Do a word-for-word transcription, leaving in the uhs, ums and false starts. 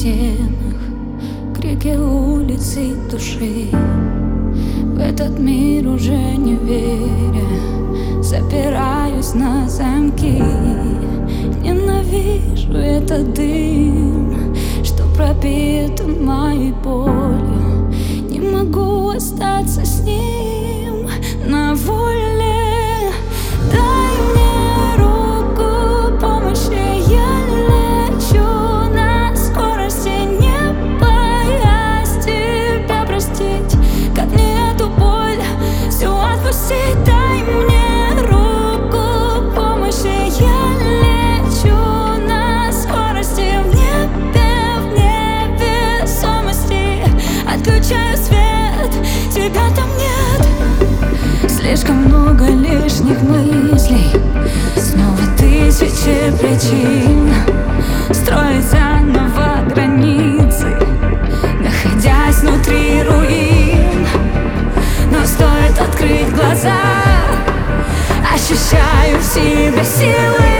стенах, крики улицы души. В этот мир уже не веря, запираюсь на замки. Ненавижу этот дым, что пропитан моей болью. Не могу остаться с ним на воле. Дай мне руку помощи, я лечу на скорости неба. Я с тебя простить, как мне эту боль всю отпустить. Дай мне руку помощи, я лечу на скорости в небе, в невесомости. Отключаю свет, тебя там нет. Слишком много лишних мыслей, снова тысячи причин строить заново границы, находясь внутри руин. Но стоит открыть глаза, ощущаю в себе силы.